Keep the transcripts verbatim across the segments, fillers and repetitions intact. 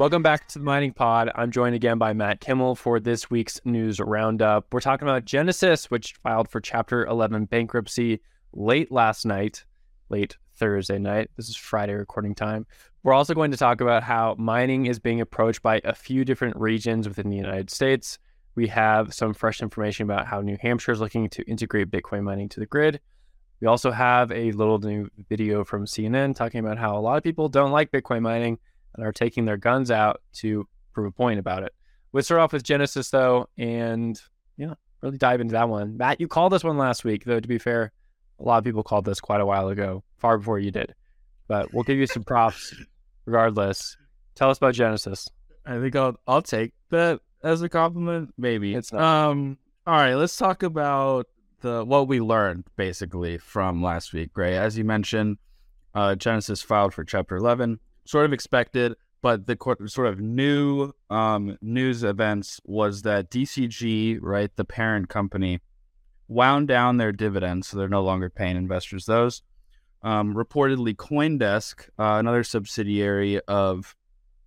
Welcome back to the Mining Pod. I'm joined again by Matt Kimmel for this week's news roundup. We're talking about Genesis, which filed for Chapter eleven bankruptcy late last night, late Thursday night. This is Friday recording time. We're also going to talk about how mining is being approached by a few different regions within the United States. We have some fresh information about how New Hampshire is looking to integrate Bitcoin mining to the grid. We also have a little new video from C N N talking about how a lot of people don't like Bitcoin mining and are taking their guns out to prove a point about it. We'll start off with Genesis, though, and yeah, really dive into that one. Matt, you called this one last week, though, to be fair, a lot of people called this quite a while ago, far before you did. But we'll give you some props regardless. Tell us about Genesis. I think I'll I'll take that as a compliment. Maybe. It's not. Um, all right, let's talk about the what we learned, basically, from last week, right? As you mentioned, uh, Genesis filed for Chapter eleven. Sort of expected, but the sort of new um, news events was that D C G, right, the parent company, wound down their dividends, so they're no longer paying investors those. Um, reportedly, CoinDesk, uh, another subsidiary of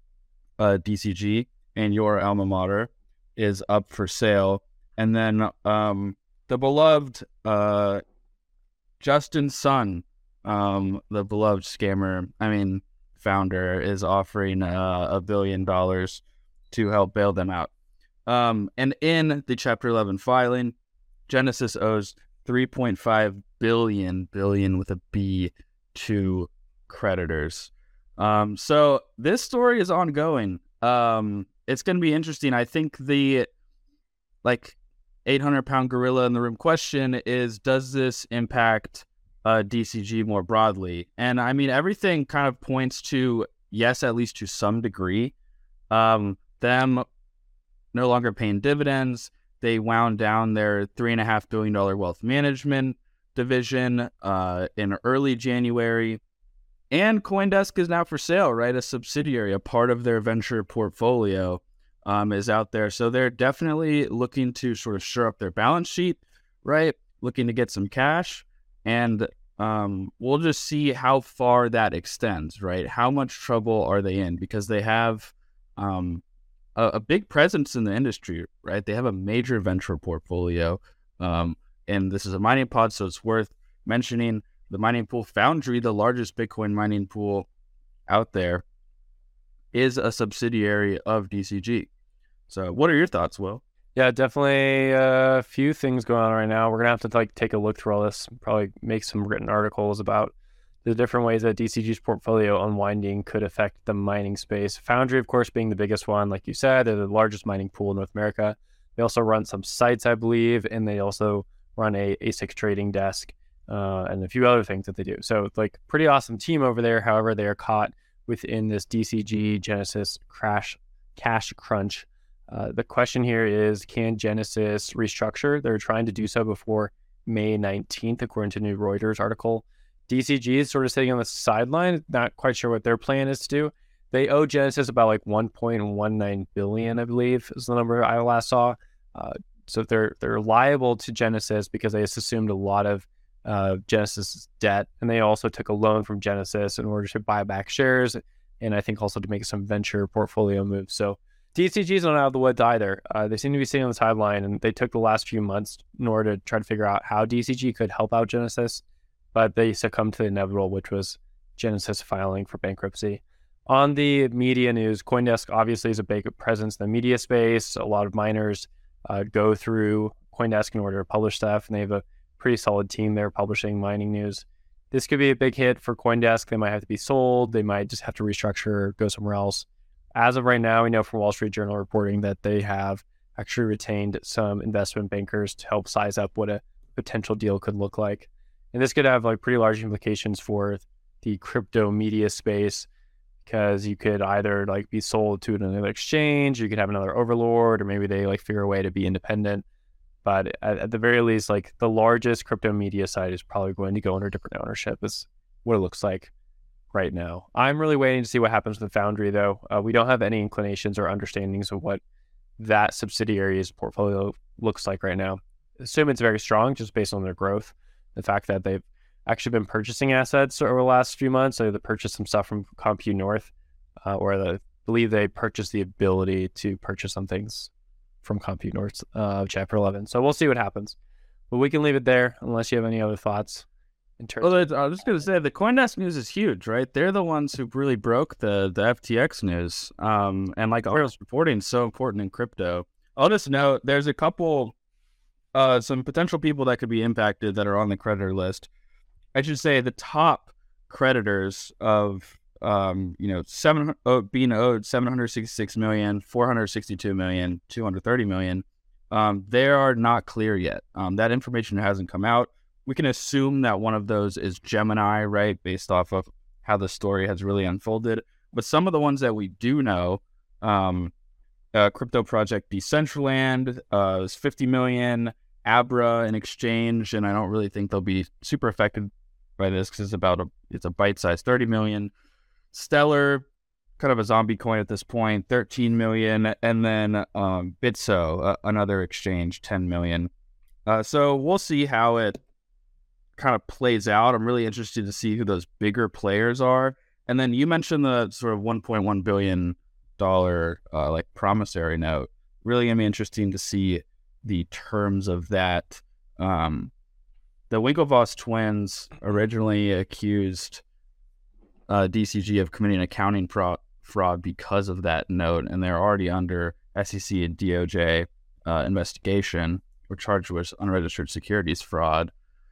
uh, D C G and your alma mater, is up for sale. And then um, the beloved uh, Justin Sun, um, the beloved scammer, I mean, founder, is offering uh, a billion dollars to help bail them out. Um, and in the Chapter eleven filing, Genesis owes three point five billion, billion with a B, to creditors. Um, so this story is ongoing. Um, it's going to be interesting. I think the like eight hundred pound gorilla in the room question is, does this impact Uh, D C G more broadly? And I mean, everything kind of points to yes, at least to some degree. Um, them no longer paying dividends. They wound down their three and a half billion dollar wealth management division uh, in early January, and CoinDesk is now for sale. Right, a subsidiary, a part of their venture portfolio, um, is out there. So they're definitely looking to sort of shore up their balance sheet. Right, looking to get some cash. And um, we'll just see how far that extends, right? How much trouble are they in? Because they have um, a, a big presence in the industry, right? They have a major venture portfolio. Um, and this is a mining pod, so it's worth mentioning the mining pool Foundry, the largest Bitcoin mining pool out there, is a subsidiary of D C G. So what are your thoughts, Will? Yeah, definitely a few things going on right now. We're going to have to like take a look through all this, probably make some written articles about the different ways that D C G's portfolio unwinding could affect the mining space. Foundry, of course, being the biggest one. Like you said, they're the largest mining pool in North America. They also run some sites, I believe, and they also run a A SIX trading desk uh, and a few other things that they do. So like pretty awesome team over there. However, they are caught within this D C G Genesis crash cash crunch. Uh, the question here is, can Genesis restructure? They're trying to do so before May nineteenth, according to a new Reuters article. D C G is sort of sitting on the sideline, not quite sure what their plan is to do. They owe Genesis about like one point one nine billion dollars, I believe, is the number I last saw. Uh, so they're they're liable to Genesis because they assumed a lot of uh, Genesis debt, and they also took a loan from Genesis in order to buy back shares, and I think also to make some venture portfolio moves. So D C G's not out of the woods either. Uh, they seem to be sitting on the sideline, and they took the last few months in order to try to figure out how D C G could help out Genesis, but they succumbed to the inevitable, which was Genesis filing for bankruptcy. On the media news, CoinDesk obviously is a big presence in the media space. A lot of miners uh, go through CoinDesk in order to publish stuff, and they have a pretty solid team there publishing mining news. This could be a big hit for CoinDesk. They might have to be sold. They might just have to restructure, go somewhere else. As of right now, we know from Wall Street Journal reporting that they have actually retained some investment bankers to help size up what a potential deal could look like. And this could have like pretty large implications for the crypto media space, because you could either like be sold to another exchange, you could have another overlord, or maybe they like figure a way to be independent. But at, at the very least, like the largest crypto media site is probably going to go under different ownership, is what it looks like right now. I'm really waiting to see what happens with Foundry, though. Uh, we don't have any inclinations or understandings of what that subsidiary's portfolio looks like right now. Assume it's very strong just based on their growth. The fact that they've actually been purchasing assets over the last few months. So they purchased some stuff from Compute North, uh, or the believe they purchased the ability to purchase some things from Compute North uh, Chapter eleven. So we'll see what happens. But we can leave it there unless you have any other thoughts. In terms well, of- I was just going to say, the CoinDesk news is huge, right? They're the ones who really broke the, the F T X news. Um, and like all this reporting is so important in crypto. I'll just note, there's a couple, uh, some potential people that could be impacted that are on the creditor list. I should say the top creditors of um you know seven oh, being owed seven hundred sixty-six million, four hundred sixty-two million, two hundred thirty million. Um they are not clear yet. Um that information hasn't come out. We can assume that one of those is Gemini, right, based off of how the story has really unfolded. But some of the ones that we do know, um uh, crypto project Decentraland uh is fifty million, Abra in exchange, and I don't really think they'll be super affected by this because it's about a it's a bite-sized thirty million. Stellar, kind of a zombie coin at this point, thirteen million, and then um, Bitso, uh, another exchange, ten million. Uh, so we'll see how it kind of plays out. I'm really interested to see who those bigger players are. And then you mentioned the sort of one point one billion dollars uh, like promissory note. Really gonna be interesting to see the terms of that. Um, the Winklevoss twins originally accused Uh, D C G of committing accounting fraud, fraud because of that note, and they're already under S E C and D O J uh, investigation. Were charged with unregistered securities fraud.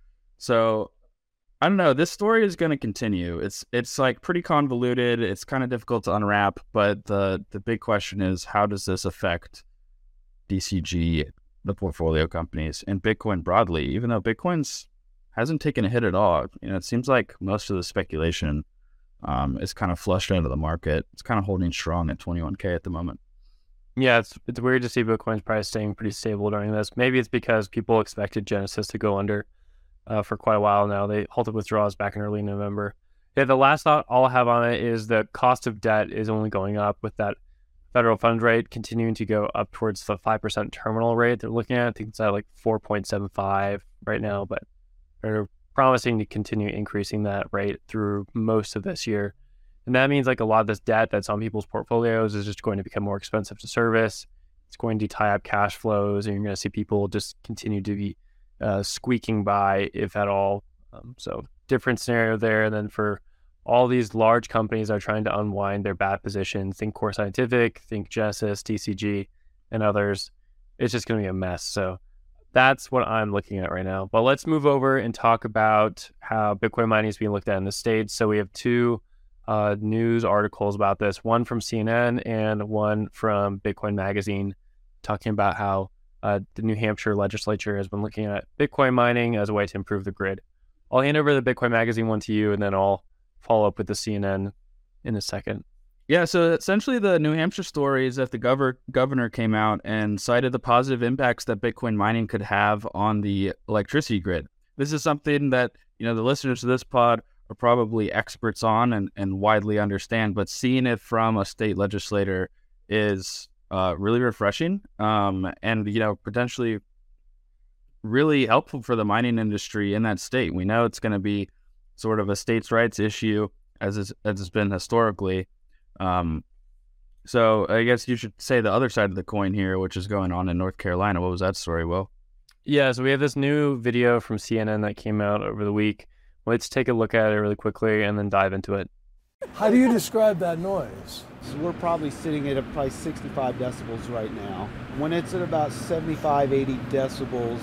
So I don't know. This story is going to continue. It's it's like pretty convoluted. It's kind of difficult to unwrap. But the the big question is, how does this affect D C G, the portfolio companies, and Bitcoin broadly? Even though Bitcoin's hasn't taken a hit at all, you know, it seems like most of the speculation Um, it's kind of flushed out of the market. It's kind of holding strong at twenty-one K at the moment. Yeah, it's it's weird to see Bitcoin's price staying pretty stable during this. Maybe it's because people expected Genesis to go under uh, for quite a while now. They halted withdrawals back in early November. Yeah, the last thought I'll have on it is the cost of debt is only going up with that federal fund rate continuing to go up towards the five percent terminal rate they're looking at. I think it's at like four point seven five right now, but they're promising to continue increasing that rate through most of this year. And that means like a lot of this debt that's on people's portfolios is just going to become more expensive to service. It's going to tie up cash flows, and you're going to see people just continue to be uh, squeaking by, if at all. Um, so different scenario there. And then for all these large companies that are trying to unwind their bad positions, think Core Scientific, think Genesis, D C G, and others, it's just going to be a mess. So that's what I'm looking at right now. But let's move over and talk about how Bitcoin mining is being looked at in the States. So we have two uh, news articles about this, one from C N N and one from Bitcoin Magazine, talking about how uh, the New Hampshire legislature has been looking at Bitcoin mining as a way to improve the grid. I'll hand over the Bitcoin Magazine one to you, and then I'll follow up with the C N N in a second. Yeah, so essentially the New Hampshire story is that the gov- governor came out and cited the positive impacts that Bitcoin mining could have on the electricity grid. This is something that, you know, the listeners to this pod are probably experts on and, and widely understand, but seeing it from a state legislator is uh, really refreshing um, and, you know, potentially really helpful for the mining industry in that state. We know it's going to be sort of a states' rights issue, as it's, as it's been historically. Um, so I guess you should say the other side of the coin here, which is going on in North Carolina. What was that story, Will? Yeah, so we have this new video from C N N that came out over the week. Let's take a look at it really quickly and then dive into it. How do you describe that noise? So we're probably sitting at a probably sixty-five decibels right now. When it's at about seventy-five, eighty decibels,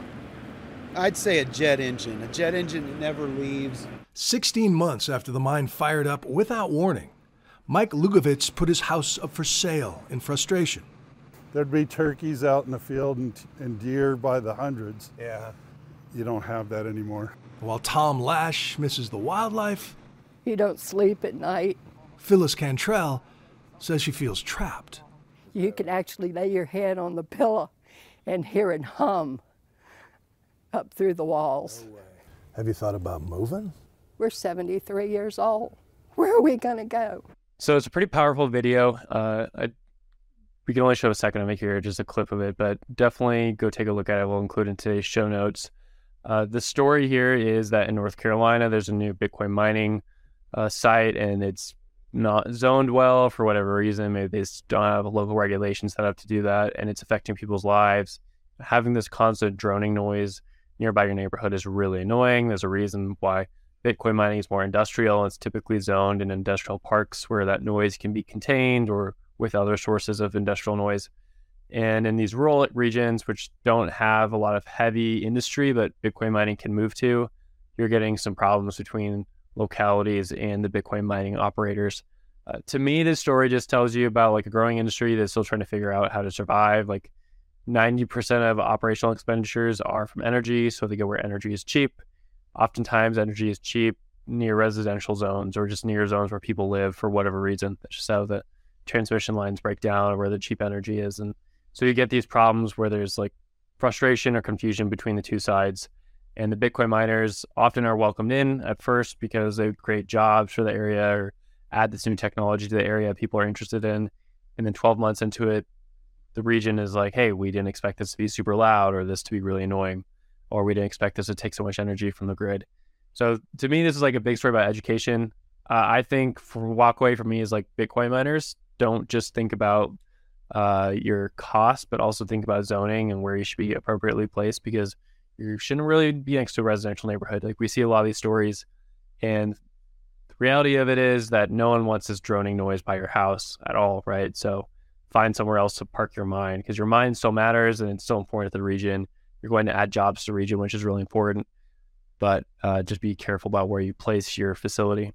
I'd say a jet engine. A jet engine that never leaves. sixteen months after the mine fired up without warning, Mike Lugovitz put his house up for sale in frustration. There'd be turkeys out in the field and, and deer by the hundreds. Yeah. You don't have that anymore. While Tom Lash misses the wildlife, you don't sleep at night. Phyllis Cantrell says she feels trapped. You can actually lay your head on the pillow and hear it hum up through the walls. No way. Have you thought about moving? We're seventy-three years old. Where are we going to go? So it's a pretty powerful video. Uh, I, we can only show a second of it here, just a clip of it, but definitely go take a look at it. We'll include it in today's show notes. Uh, the story here is that in North Carolina, there's a new Bitcoin mining uh, site, and it's not zoned well for whatever reason. Maybe they just don't have a local regulation set up to do that, and it's affecting people's lives. Having this constant droning noise nearby your neighborhood is really annoying. There's a reason why Bitcoin mining is more industrial. It's typically zoned in industrial parks where that noise can be contained or with other sources of industrial noise. And in these rural regions, which don't have a lot of heavy industry, but Bitcoin mining can move to, you're getting some problems between localities and the Bitcoin mining operators. Uh, to me, this story just tells you about like a growing industry that's still trying to figure out how to survive. Like ninety percent of operational expenditures are from energy, so they go where energy is cheap. Oftentimes, energy is cheap near residential zones or just near zones where people live for whatever reason. That's just how the transmission lines break down or where the cheap energy is. And so you get these problems where there's like frustration or confusion between the two sides. And the Bitcoin miners often are welcomed in at first because they create jobs for the area or add this new technology to the area people are interested in. And then twelve months into it, the region is like, hey, we didn't expect this to be super loud or this to be really annoying, or we didn't expect this to take so much energy from the grid. So to me, this is like a big story about education. Uh, I think for walkaway for me is like Bitcoin miners don't just think about uh, your cost, but also think about zoning and where you should be appropriately placed, because you shouldn't really be next to a residential neighborhood. Like we see a lot of these stories, and the reality of it is that no one wants this droning noise by your house at all, right? So find somewhere else to park your mine, because your mine still matters and it's still important to the region. You're going to add jobs to the region, which is really important, but uh, just be careful about where you place your facility.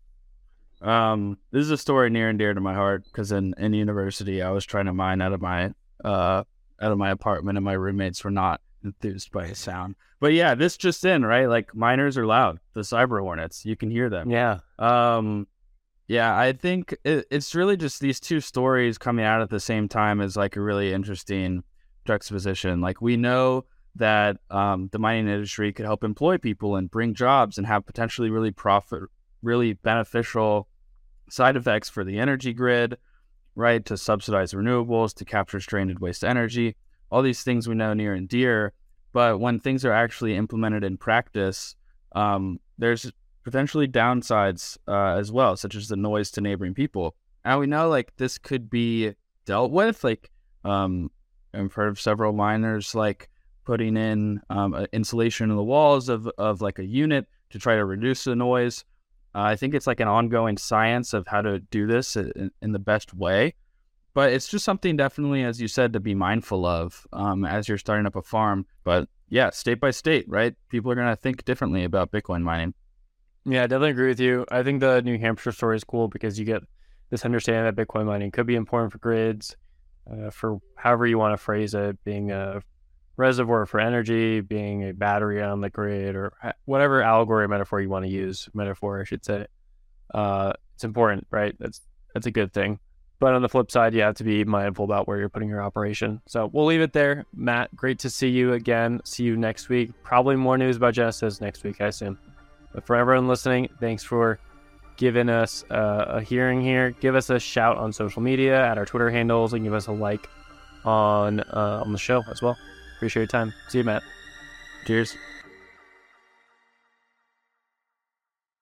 Um, this is a story near and dear to my heart because in, in university, I was trying to mine out of my uh, out of my apartment, and my roommates were not enthused by the sound. But yeah, this just in, right? Like miners are loud. The cyber hornets, you can hear them. Yeah. Um, yeah, I think it, it's really just these two stories coming out at the same time is like a really interesting juxtaposition. Like we know that um, the mining industry could help employ people and bring jobs and have potentially really profit, really beneficial side effects for the energy grid, right? To subsidize renewables, to capture stranded waste energy, all these things we know near and dear. But when things are actually implemented in practice, um, there's potentially downsides uh, as well, such as the noise to neighboring people. And we know like this could be dealt with. Like um, I've heard of several miners like putting in um, insulation in the walls of, of like a unit to try to reduce the noise. Uh, I think it's like an ongoing science of how to do this in, in the best way. But it's just something definitely, as you said, to be mindful of um, as you're starting up a farm. But yeah, state by state, right? People are going to think differently about Bitcoin mining. Yeah, I definitely agree with you. I think the New Hampshire story is cool because you get this understanding that Bitcoin mining could be important for grids, uh, for however you want to phrase it, being a reservoir for energy, being a battery on the grid, or whatever allegory or metaphor you want to use, metaphor, I should say. Uh, it's important, right? That's that's a good thing. But on the flip side, you have to be mindful about where you're putting your operation. So we'll leave it there. Matt, great to see you again. See you next week. Probably more news about Genesis next week, I assume. But for everyone listening, thanks for giving us uh, a hearing here. Give us a shout on social media at our Twitter handles, and give us a like on uh, on the show as well. Appreciate your time. See you, Matt. Cheers.